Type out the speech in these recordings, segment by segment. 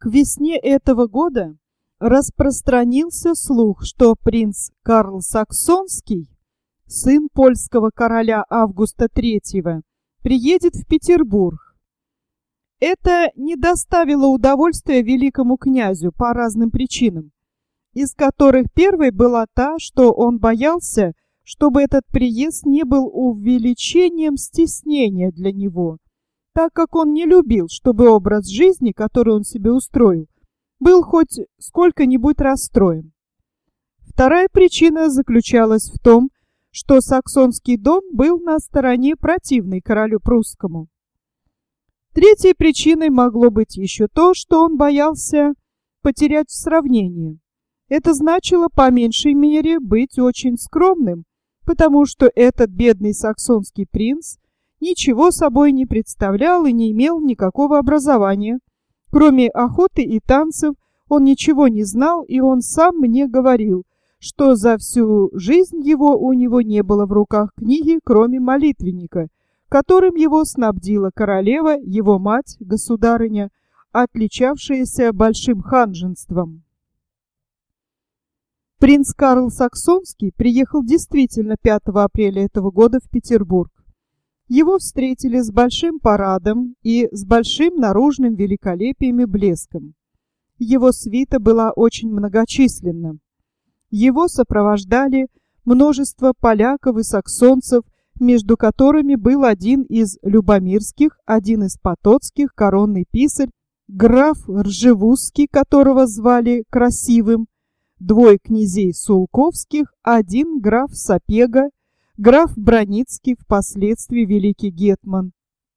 К весне этого года распространился слух, что принц Карл Саксонский, сын польского короля Августа III, приедет в Петербург. Это не доставило удовольствия великому князю по разным причинам, из которых первой была та, что он боялся, чтобы этот приезд не был увеличением стеснения для него, так как он не любил, чтобы образ жизни, который он себе устроил, был хоть сколько-нибудь расстроен. Вторая причина заключалась в том, что саксонский дом был на стороне противной королю прусскому. Третьей причиной могло быть еще то, что он боялся потерять в сравнении. Это значило, по меньшей мере, быть очень скромным, потому что этот бедный саксонский принц ничего собой не представлял и не имел никакого образования. Кроме охоты и танцев он ничего не знал, и он сам мне говорил, что за всю жизнь его у него не было в руках книги, кроме молитвенника, которым его снабдила королева, его мать, государыня, отличавшаяся большим ханжеством. Принц Карл Саксонский приехал действительно 5 апреля этого года в Петербург. Его встретили с большим парадом и с большим наружным великолепием и блеском. Его свита была очень многочисленна. Его сопровождали множество поляков и саксонцев, между которыми был один из любомирских, один из потоцких, коронный писарь, граф Ржевузский, которого звали Красивым, двое князей Сулковских, один граф Сапега, граф Браницкий, впоследствии великий гетман,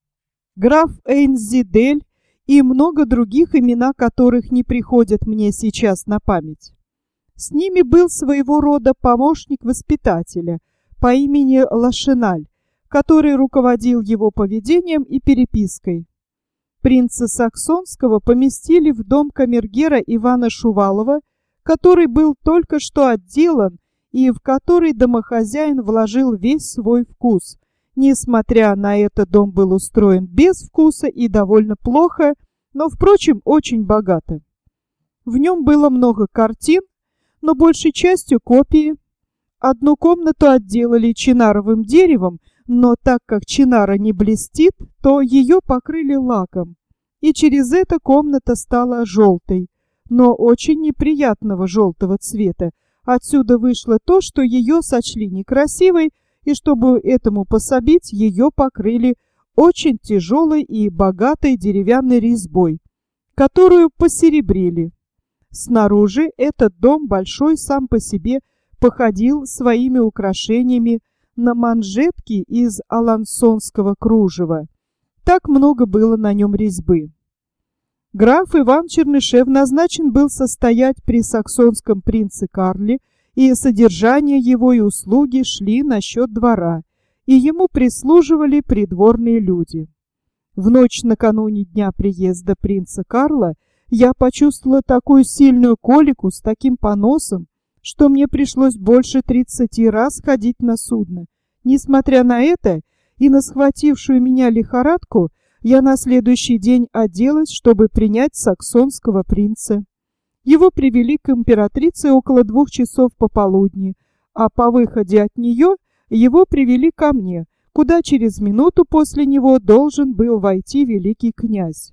граф Эйнзидель и много других, имена которых не приходят мне сейчас на память. С ними был своего рода помощник воспитателя по имени Лашиналь, который руководил его поведением и перепиской. Принца Саксонского поместили в дом камергера Ивана Шувалова, который был только что отделан и в который домохозяин вложил весь свой вкус. Несмотря на это, дом был устроен без вкуса и довольно плохо, но, впрочем, очень богато. В нем было много картин, но большей частью копии. Одну комнату отделали чинаровым деревом, но так как чинара не блестит, то ее покрыли лаком, и через это комната стала желтой, но очень неприятного желтого цвета. Отсюда вышло то, что ее сочли некрасивой, и чтобы этому пособить, ее покрыли очень тяжелой и богатой деревянной резьбой, которую посеребрили. Снаружи этот дом большой сам по себе походил своими украшениями на манжетки из алансонского кружева. Так много было на нем резьбы. Граф Иван Чернышев назначен был состоять при саксонском принце Карле, и содержание его и услуги шли на счет двора, и ему прислуживали придворные люди. В ночь накануне дня приезда принца Карла я почувствовала такую сильную колику с таким поносом, что мне пришлось больше 30 раз ходить на судно. Несмотря на это и на схватившую меня лихорадку, я на следующий день оделась, чтобы принять саксонского принца. Его привели к императрице около 2 часов пополудни, а по выходе от нее его привели ко мне, куда через минуту после него должен был войти великий князь.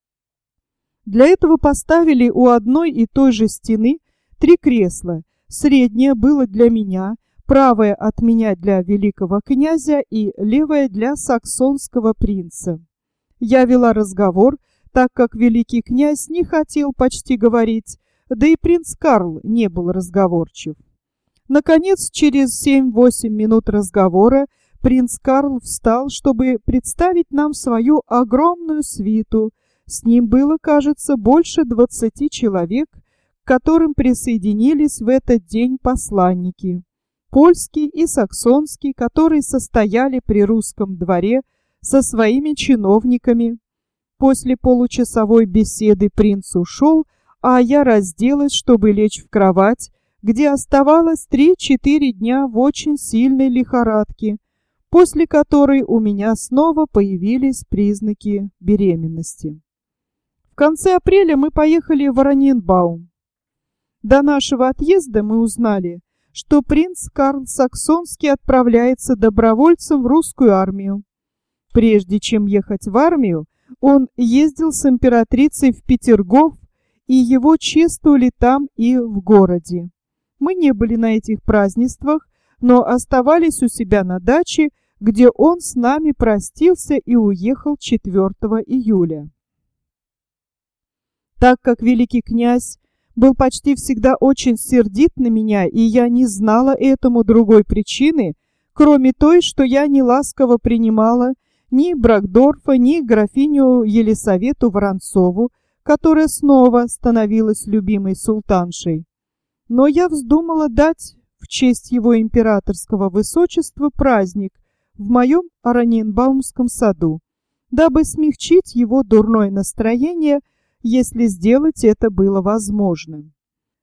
Для этого поставили у одной и той же стены 3 кресла. Среднее было для меня, правое от меня для великого князя и левое для саксонского принца. Я вела разговор, так как великий князь не хотел почти говорить, да и принц Карл не был разговорчив. Наконец, через 7-8 минут разговора принц Карл встал, чтобы представить нам свою огромную свиту. С ним было, кажется, больше 20 человек, к которым присоединились в этот день посланники, польский и саксонский, которые состояли при русском дворе со своими чиновниками. После получасовой беседы принц ушел, а я разделась, чтобы лечь в кровать, где оставалось 3-4 дня в очень сильной лихорадке, после которой у меня снова появились признаки беременности. В конце апреля мы поехали в Ораниенбаум. До нашего отъезда мы узнали, что принц Карл Саксонский отправляется добровольцем в русскую армию. Прежде чем ехать в армию, он ездил с императрицей в Петергоф, и его чествовали там и в городе. Мы не были на этих празднествах, но оставались у себя на даче, где он с нами простился и уехал 4 июля. Так как великий князь был почти всегда очень сердит на меня, и я не знала этому другой причины, кроме той, что я неласково принимала ни Брагдорфа, ни графиню Елисавету Воронцову, которая снова становилась любимой султаншей. Но я вздумала дать в честь его императорского высочества праздник в моем Ораниенбаумском саду, дабы смягчить его дурное настроение, если сделать это было возможно.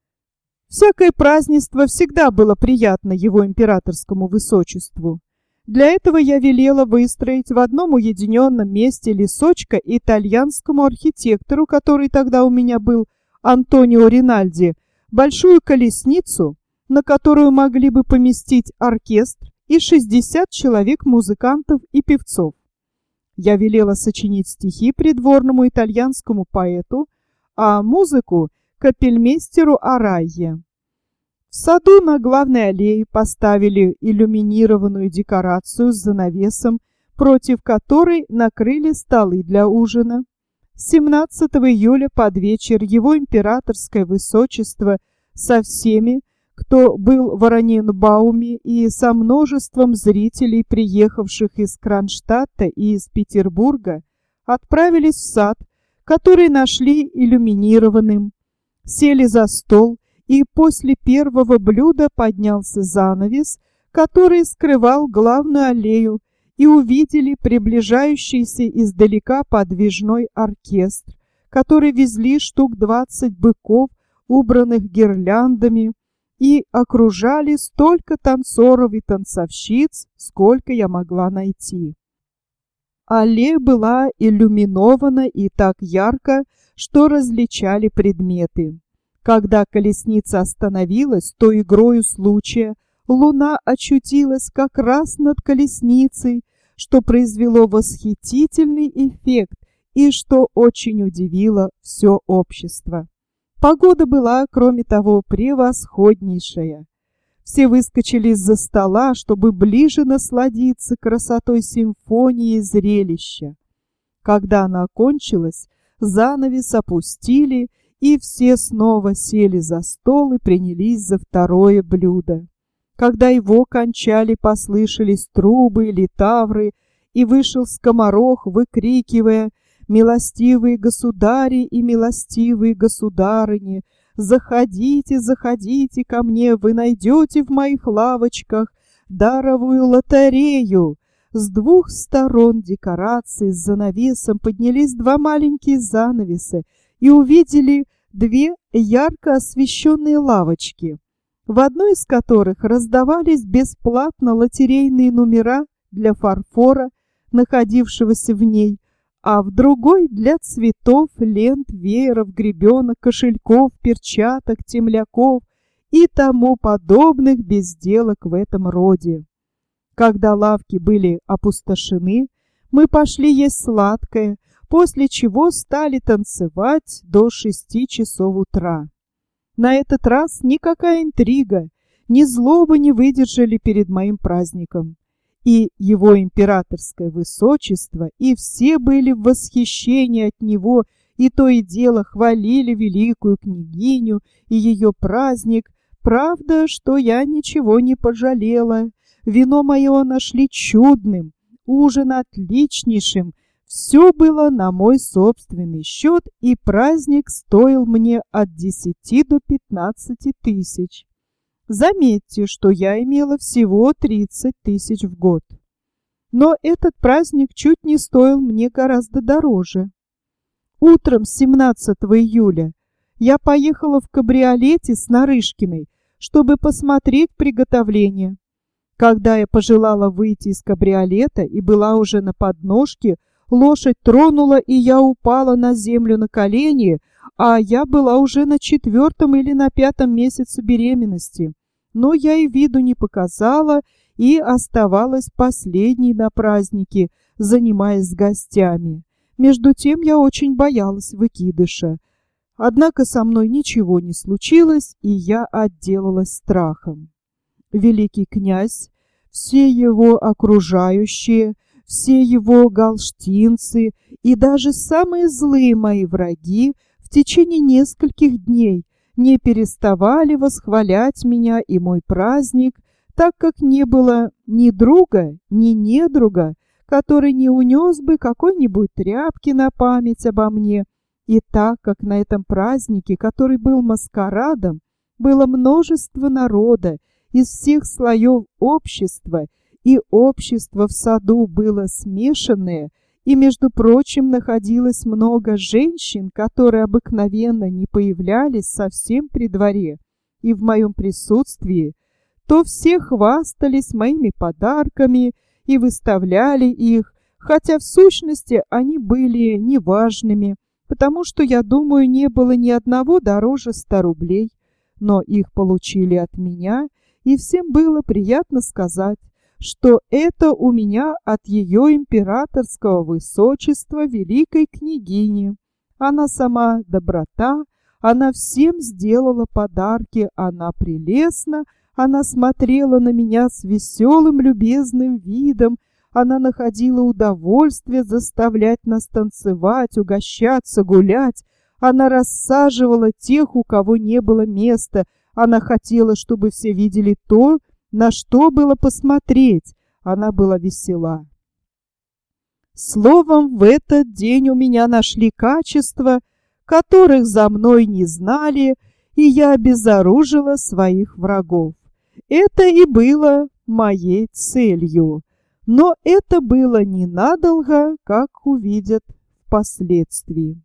Всякое празднество всегда было приятно его императорскому высочеству. Для этого я велела выстроить в одном уединенном месте лесочка итальянскому архитектору, который тогда у меня был, Антонио Ринальди, большую колесницу, на которую могли бы поместить оркестр и 60 человек музыкантов и певцов. Я велела сочинить стихи придворному итальянскому поэту, а музыку — капельмейстеру Арайе. В саду на главной аллее поставили иллюминированную декорацию с занавесом, против которой накрыли столы для ужина. 17 июля под вечер его императорское высочество со всеми, кто был в Ораниенбауме, и со множеством зрителей, приехавших из Кронштадта и из Петербурга, отправились в сад, который нашли иллюминированным, сели за стол, и после первого блюда поднялся занавес, который скрывал главную аллею, и увидели приближающийся издалека подвижной оркестр, который везли штук 20 быков, убранных гирляндами, и окружали столько танцоров и танцовщиц, сколько я могла найти. Аллея была иллюминована и так ярко, что различали предметы. Когда колесница остановилась, то игрою случая луна очутилась как раз над колесницей, что произвело восхитительный эффект и что очень удивило все общество. Погода была, кроме того, превосходнейшая. Все выскочили из-за стола, чтобы ближе насладиться красотой симфонии зрелища. Когда она окончилась, занавес опустили, и все снова сели за стол и принялись за второе блюдо. Когда его кончали, послышались трубы, литавры, и вышел скоморох, выкрикивая: «Милостивые государи и милостивые государыни, заходите, заходите ко мне, вы найдете в моих лавочках даровую лотерею». С двух сторон декорации с занавесом поднялись два маленькие занавеса, и увидели две ярко освещенные лавочки, в одной из которых раздавались бесплатно лотерейные номера для фарфора, находившегося в ней, а в другой для цветов, лент, вееров, гребенок, кошельков, перчаток, темляков и тому подобных безделок в этом роде. Когда лавки были опустошены, мы пошли есть сладкое, после чего стали танцевать до 6 часов утра. На этот раз никакая интрига, ни злоба не выдержали перед моим праздником. И его императорское высочество, и все были в восхищении от него, и то и дело хвалили великую княгиню и ее праздник. Правда, что я ничего не пожалела. Вино мое нашли чудным, ужин отличнейшим. Все было на мой собственный счет, и праздник стоил мне от 10 до 15 тысяч. Заметьте, что я имела всего 30 тысяч в год. Но этот праздник чуть не стоил мне гораздо дороже. Утром 17 июля я поехала в кабриолете с Нарышкиной, чтобы посмотреть приготовления. Когда я пожелала выйти из кабриолета и была уже на подножке, Лошадь тронула, и я упала на землю на колени, а я была уже на 4-м или на 5-м месяце беременности. Но я и виду не показала и оставалась последней на празднике, занимаясь с гостями. Между тем я очень боялась выкидыша. Однако со мной ничего не случилось, и я отделалась страхом. Великий князь, все его окружающие, все его галштинцы и даже самые злые мои враги в течение нескольких дней не переставали восхвалять меня и мой праздник, так как не было ни друга, ни недруга, который не унес бы какой-нибудь тряпки на память обо мне. И так как на этом празднике, который был маскарадом, было множество народа из всех слоев общества, и общество в саду было смешанное, и, между прочим, находилось много женщин, которые обыкновенно не появлялись совсем при дворе, и в моем присутствии, то все хвастались моими подарками и выставляли их, хотя в сущности они были неважными, потому что, я думаю, не было ни одного дороже 100 рублей, но их получили от меня, и всем было приятно сказать, что это у меня от ее императорского высочества великой княгини. Она сама доброта, она всем сделала подарки, она прелестна, она смотрела на меня с веселым любезным видом, она находила удовольствие заставлять нас танцевать, угощаться, гулять, она рассаживала тех, у кого не было места, она хотела, чтобы все видели то, на что было посмотреть, она была весела. Словом, в этот день у меня нашли качества, которых за мной не знали, и я обезоружила своих врагов. Это и было моей целью, но это было ненадолго, как увидят впоследствии.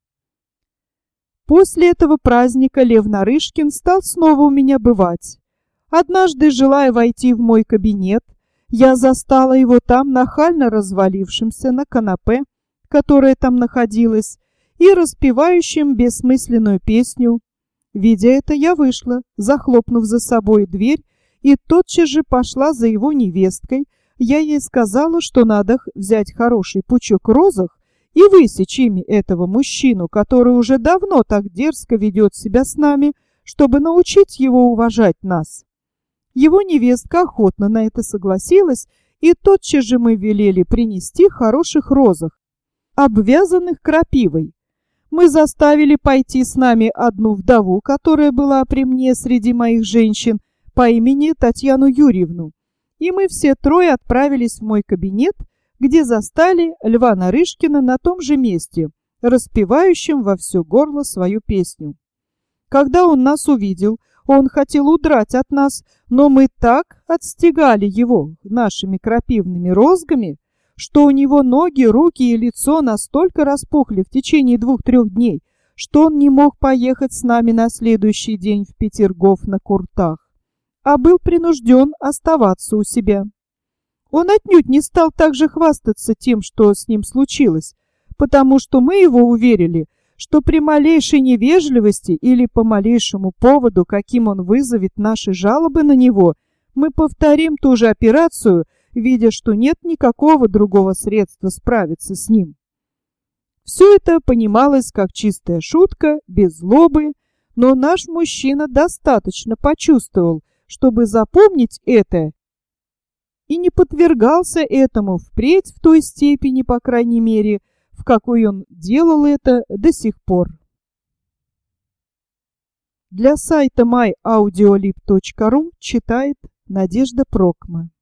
После этого праздника Лев Нарышкин стал снова у меня бывать. Однажды, желая войти в мой кабинет, я застала его там нахально развалившимся на канапе, которое там находилось, и распевающим бессмысленную песню. Видя это, я вышла, захлопнув за собой дверь, и тотчас же пошла за его невесткой. Я ей сказала, что надо взять хороший пучок розах и высечь ими этого мужчину, который уже давно так дерзко ведет себя с нами, чтобы научить его уважать нас. Его невестка охотно на это согласилась, и тотчас же мы велели принести хороших розах, обвязанных крапивой. Мы заставили пойти с нами одну вдову, которая была при мне среди моих женщин, по имени Татьяну Юрьевну, и мы все трое отправились в мой кабинет, где застали Льва Нарышкина на том же месте, распевающим во все горло свою песню. Когда он нас увидел, он хотел удрать от нас, но мы так отстегали его нашими крапивными розгами, что у него ноги, руки и лицо настолько распухли в течение 2-3 дней, что он не мог поехать с нами на следующий день в Петергоф на Куртах, а был принужден оставаться у себя. Он отнюдь не стал также хвастаться тем, что с ним случилось, потому что мы его уверили, что при малейшей невежливости или по малейшему поводу, каким он вызовет наши жалобы на него, мы повторим ту же операцию, видя, что нет никакого другого средства справиться с ним. Все это понималось как чистая шутка, без злобы, но наш мужчина достаточно почувствовал, чтобы запомнить это, и не подвергался этому впредь в той степени, по крайней мере, в какой он делал это до сих пор. Для сайта myaudiolib.ru читает Надежда Прокма.